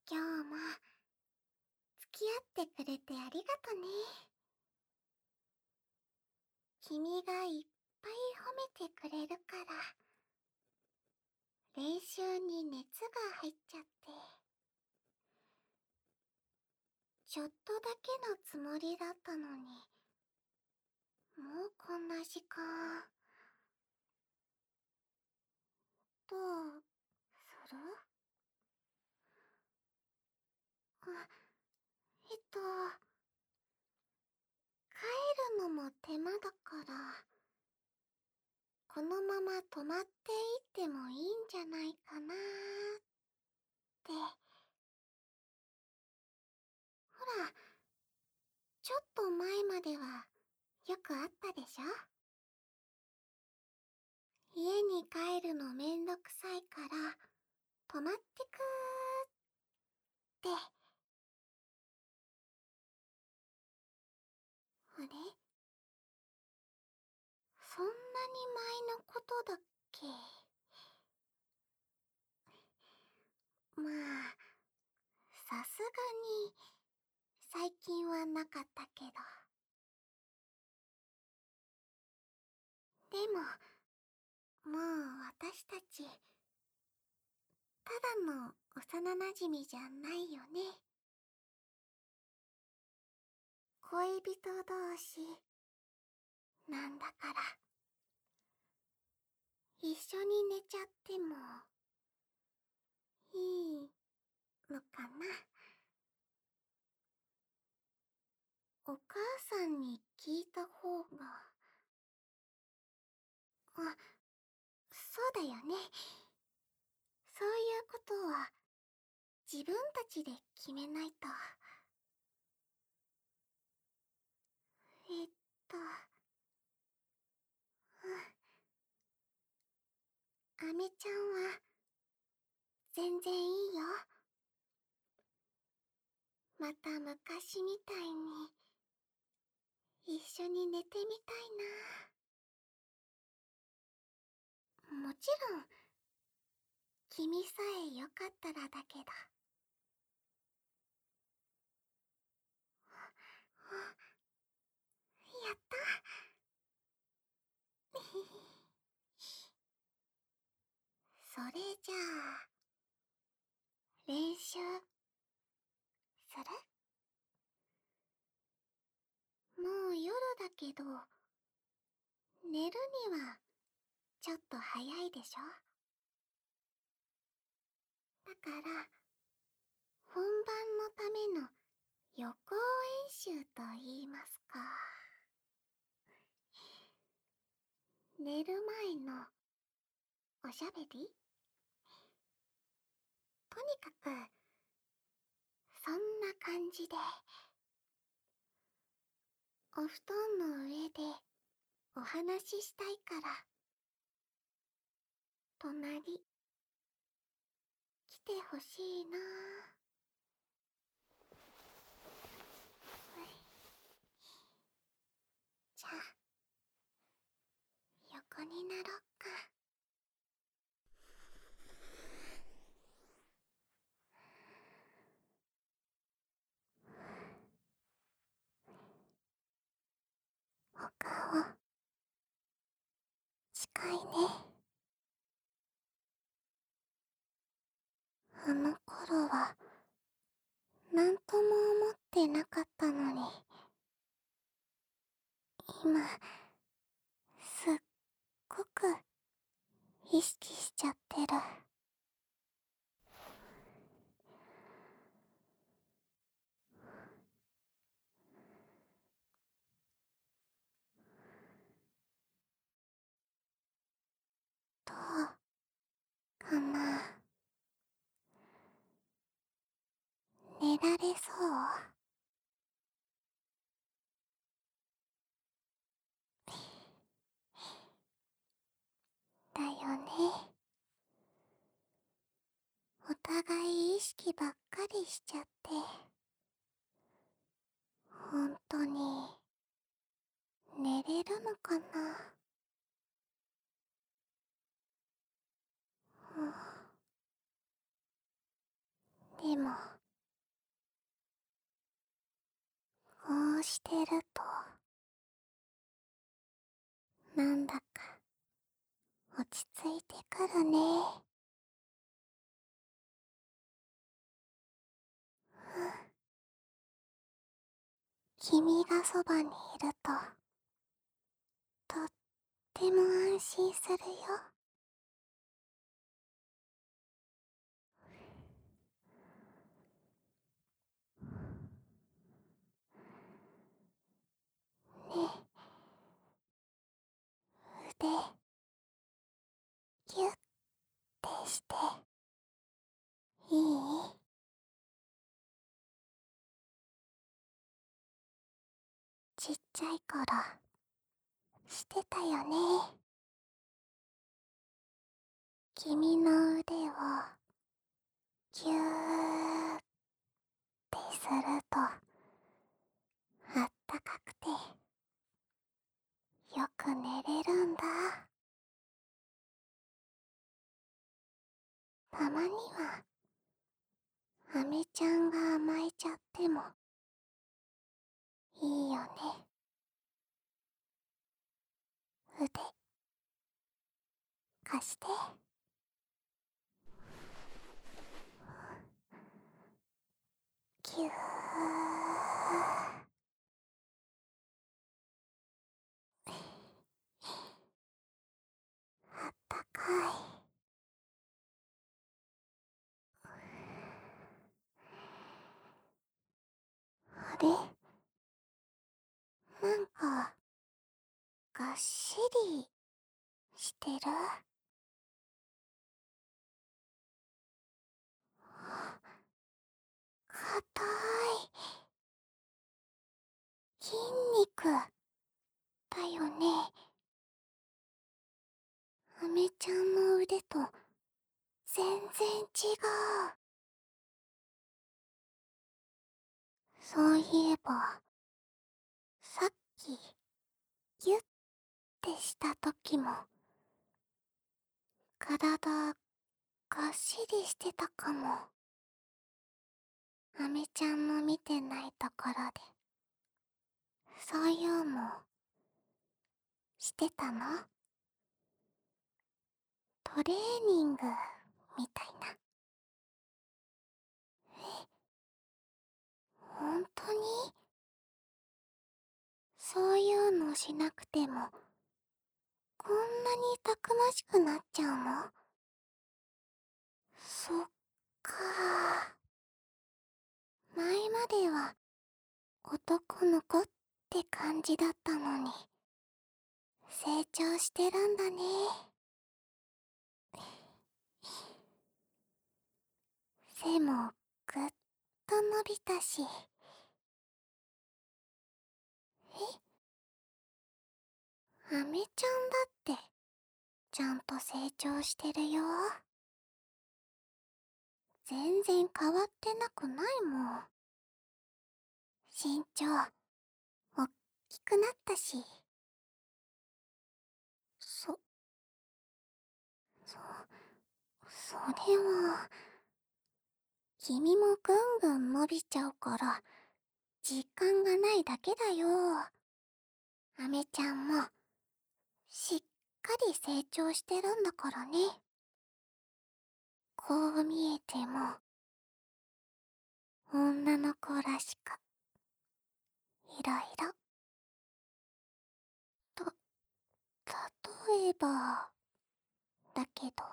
今日も付き合ってくれてありがとね。君がいっぱい褒めてくれるから、練習に熱が入っちゃって。ちょっとだけのつもりだったのに、もうこんな時間。どうする？あ、えっと、帰るのも手間だから、このまま泊まっていってもいいんじゃないかなーって。ほら、ちょっと前まではよくあったでしょ？家に帰るのめんどくさいから、泊まってくーって。あれ？そんなに前のことだっけ？まあ、さすがに、最近はなかったけど。でも、もう私たち、ただの幼馴染じゃないよね。恋人同士、なんだから。一緒に寝ちゃっても、いいのかな。お母さんに聞いた方が。あ、そうだよね。そういうことは自分たちで決めないと。えっと、アメちゃんは全然いいよ。また昔みたいに一緒に寝てみたいな。もちろん、君さえよかったらだけど。やった。それじゃあ、練習、する？もう夜だけど、寝るにはちょっと早いでしょ？だから、本番のための予行演習と言いますか。寝る前のおしゃべり？とにかく、そんな感じで、お布団の上でお話ししたいから、隣、来てほしいな。じゃあ、横になろっか。お顔、近いね。あの頃は、なんとも思ってなかったのに、今、すっごく意識しちゃってる。どうかな。寝られそう？だよね。お互い意識ばっかりしちゃって、本当に寝れるのかな。うん、でも、 をしてると、なんだか落ち着いてくるね。君がそばにいると、とっても安心するよ。ね、腕、ギュッてして、いい？ちっちゃい頃、してたよね。君の腕を、ぎゅーってすると、あったかくて、よく寝れるんだ。たまには、アメちゃんが甘えちゃっても、いいよね。腕、貸して。ぎゅー。あったかい。あれ、なんか、がっしりしてる？かたい筋肉だよね。アメちゃんの腕と全然違う。そういえば、さっきギュッてした時も体がっしりしてたかも。アメちゃんの見てないところでそういうのしてたの？トレーニングみたいな。え、本当に？そういうのしなくてもこんなにたくましくなっちゃうの？そっかー。前までは男の子って感じだったのに成長してるんだね。背もぐっと伸びたし。アメちゃんだってちゃんと成長してるよ。全然変わってなくないもん。身長おっきくなったし。そ、そ、それは、君もぐんぐん伸びちゃうから、実感がないだけだよ。アメちゃんも、しっかり成長してるんだからね。こう見えても、女の子らしく、いろいろ。と、例えば、だけど、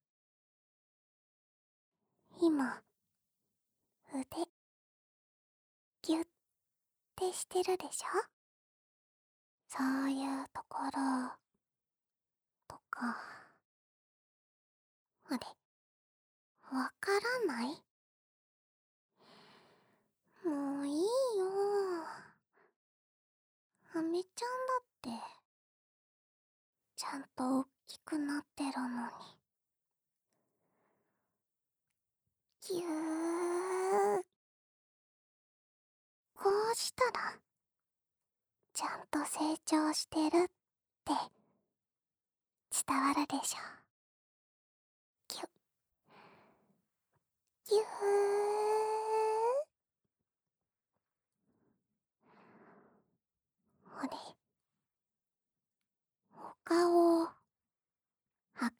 今、腕、ぎゅってしてるでしょ？そういうところ、とか、あれ、わからない？もういいよ。アメちゃんだって、ちゃんと大きくなってるのに。ぎゅー。こうしたら、ちゃんと成長してるって伝わるでしょ。ぎゅ、ぎゅー。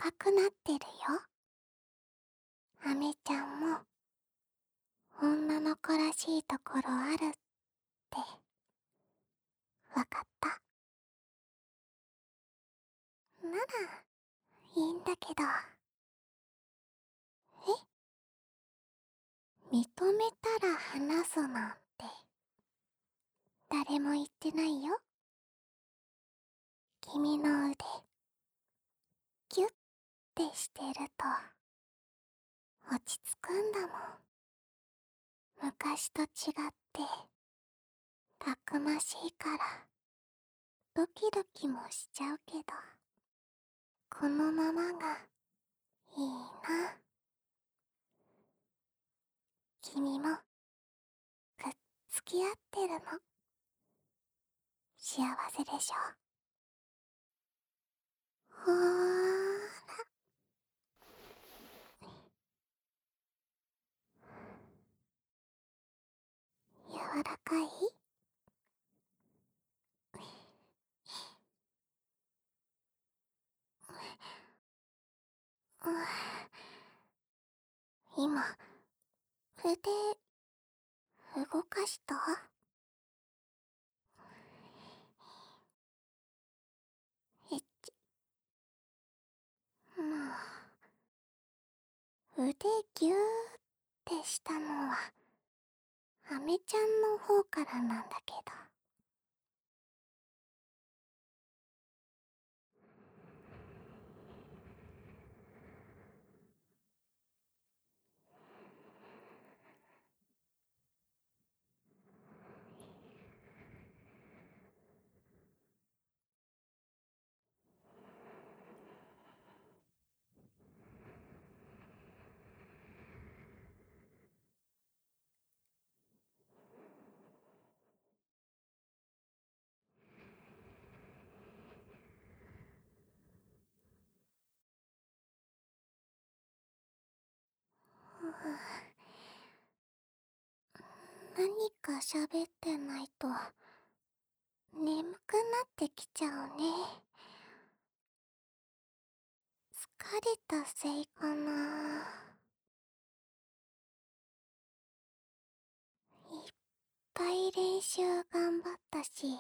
赤くなってるよ。アメちゃんも女の子らしいところあるってわかった。ならいいんだけど。認めたら話すなんて誰も言ってないよ。君の腕キュッてしてると落ち着くんだもん。昔と違ってたくましいからドキドキもしちゃうけど、このままがいいな。君もくっつき合ってるの幸せでしょ。ほーら、柔らかい。今腕動かした？えっち、もう腕ぎゅーってしたのはアメちゃんの方からなんだけど。何か喋ってないと眠くなってきちゃうね。疲れたせいかな。いっぱい練習頑張ったし、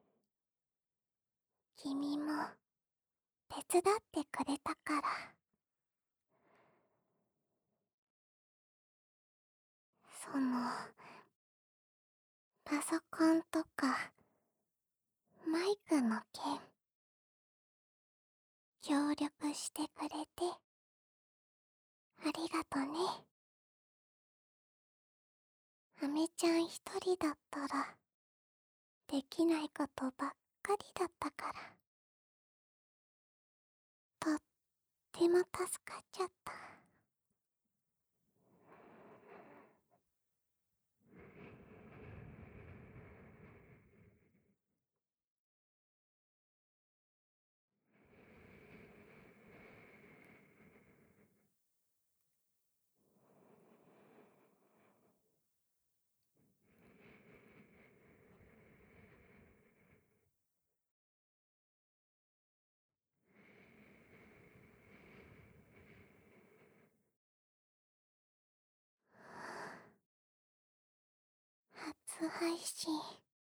君も手伝ってくれたから。その、パソコンとかマイクの件、協力してくれてありがとね。アメちゃん一人だったらできないことばっかりだったから、とっても助かっちゃった。初配信、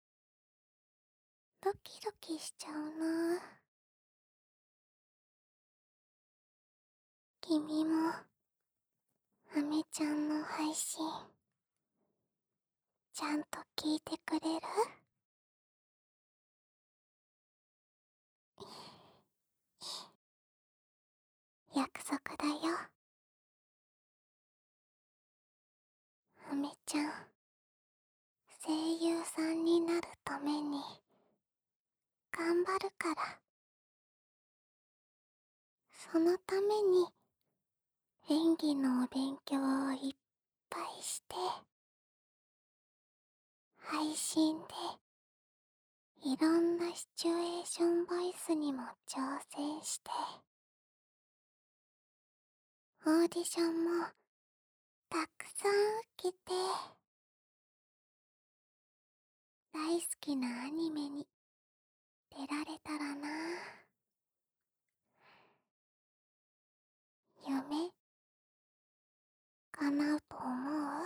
ドキドキしちゃうな。君もアメちゃんの配信ちゃんと聞いてくれる？約束だよ。アメちゃん、声優さんになるために頑張るから。そのために演技のお勉強をいっぱいして、配信でいろんなシチュエーションボイスにも挑戦して、オーディションもたくさん受けて、大好きなアニメに出られたらな。 叶うと思う？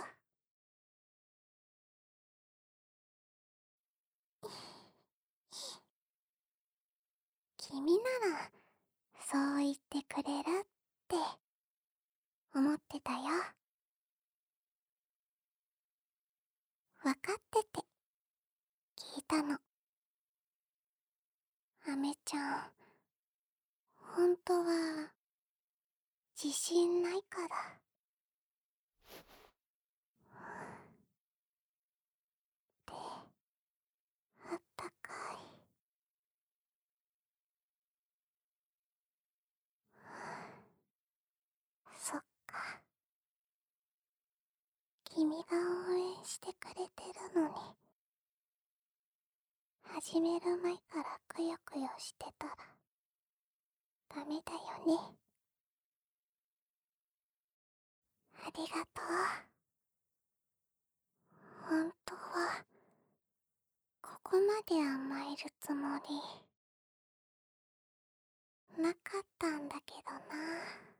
君ならそう言ってくれるって思ってたよ。わかってて聞いたの。アメちゃん、本当は自信ないから。で、あったかい。そっか。君が応援してくれてるのに、始める前からくよくよしてたらダメだよね。ありがとう。本当はここまで甘えるつもりなかったんだけどな。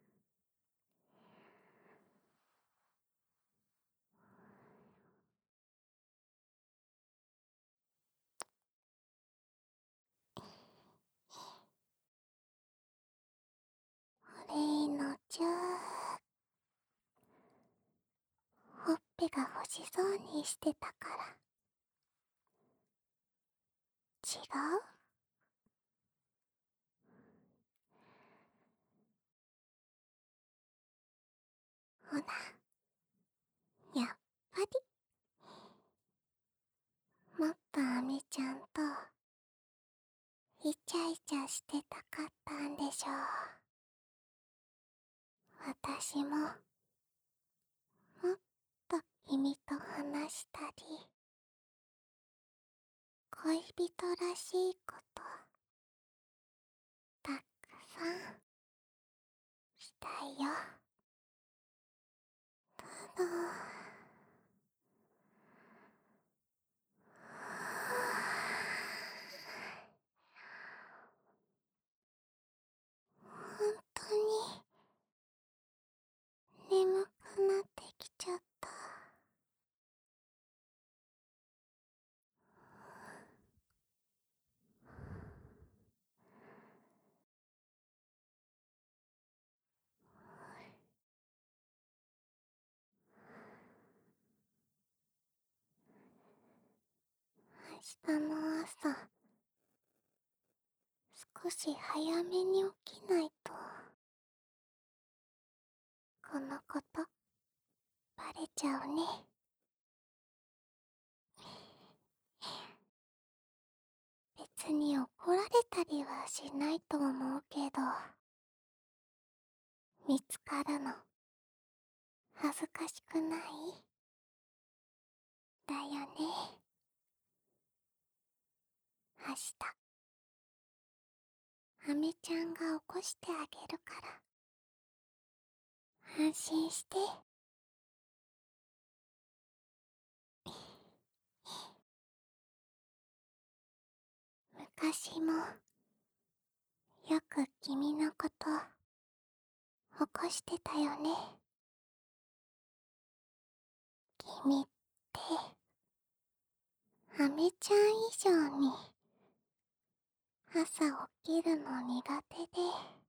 お礼のチュー。ほっぺが欲しそうにしてたから。違う？ほな、やっぱりもっとアメちゃんとイチャイチャしてたかったんでしょう。私ももっと君と話したり、恋人らしいことたくさんしたいよ。ただ、本当に眠くなってきちゃった。明日の朝、少し早めに起きないと。このことバレちゃうね。別に怒られたりはしないと思うけど、見つかるの恥ずかしくない？だよね。明日アメちゃんが起こしてあげるから、安心して。昔もよく君のこと起こしてたよね。君ってアメちゃん以上に朝起きるの苦手で、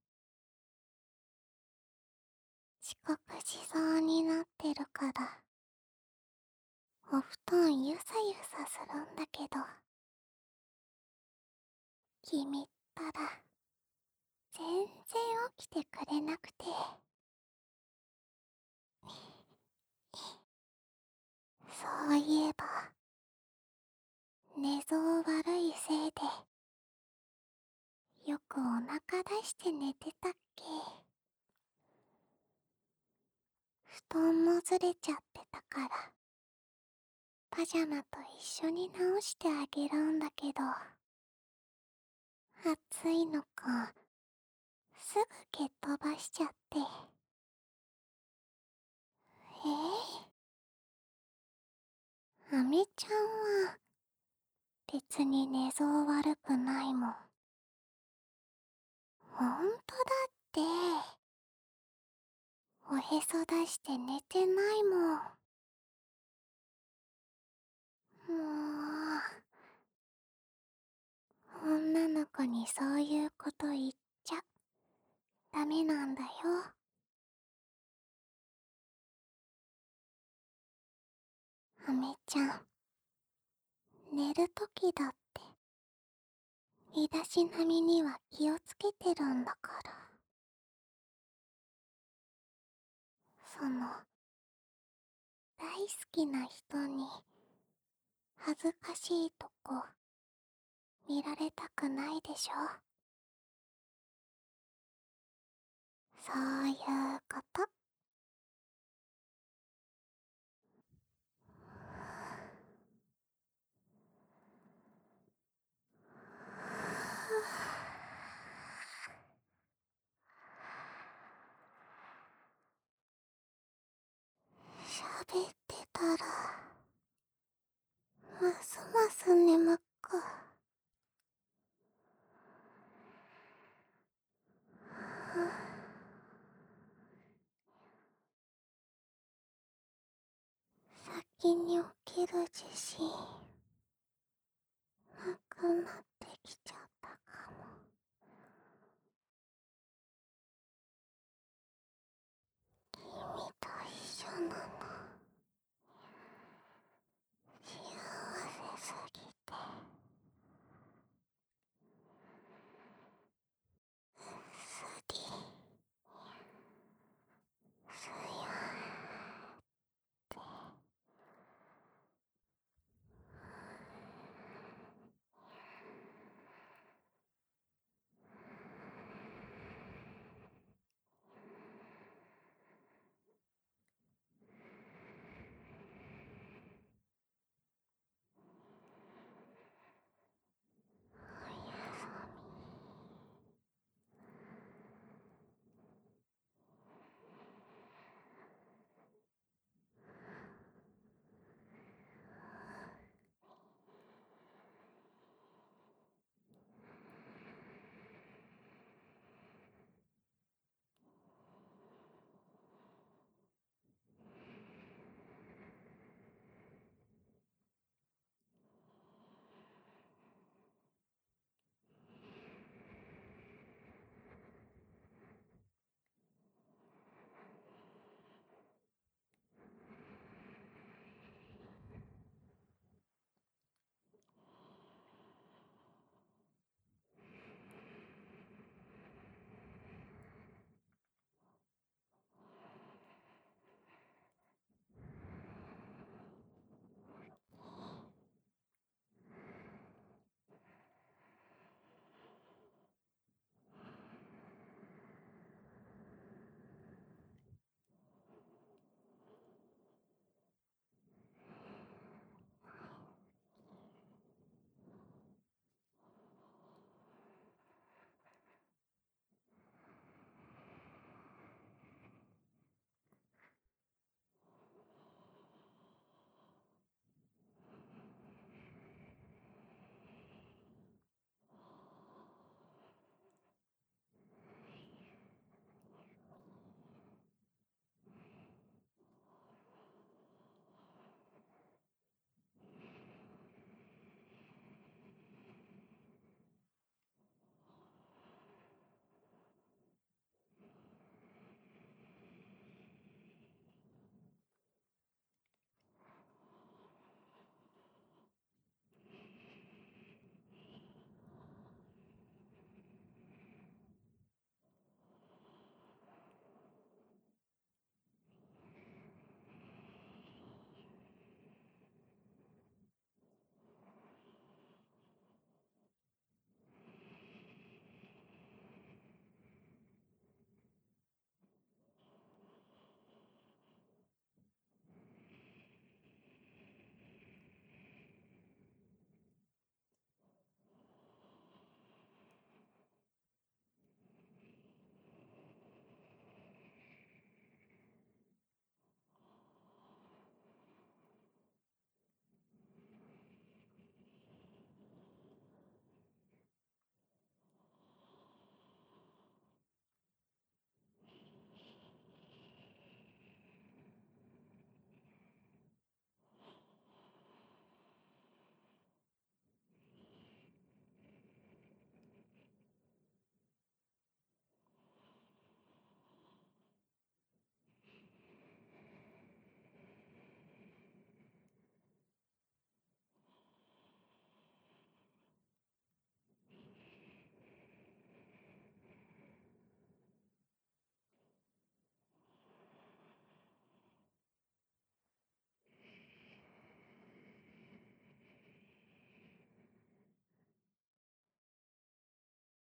遅刻しそうになってるからお布団ゆさゆさするんだけど、君ったら全然起きてくれなくて。そういえば寝相悪いせいでよくお腹出して寝てたっけ。布団もずれちゃってたからパジャマと一緒に直してあげるんだけど、暑いのかすぐ蹴っ飛ばしちゃって。アメちゃんは別に寝相悪くないもん。ほんとだっておへそ出して寝てないもん。もう、女の子にそういうこと言っちゃダメなんだよ。アメちゃん、寝るときだって身だしなみには気をつけてるんだから。その大好きな人に恥ずかしいとこ見られたくないでしょ。そういうこと。喋ってたらますます眠く。先に起きる自信なくなってきちゃったかも。君と一緒なの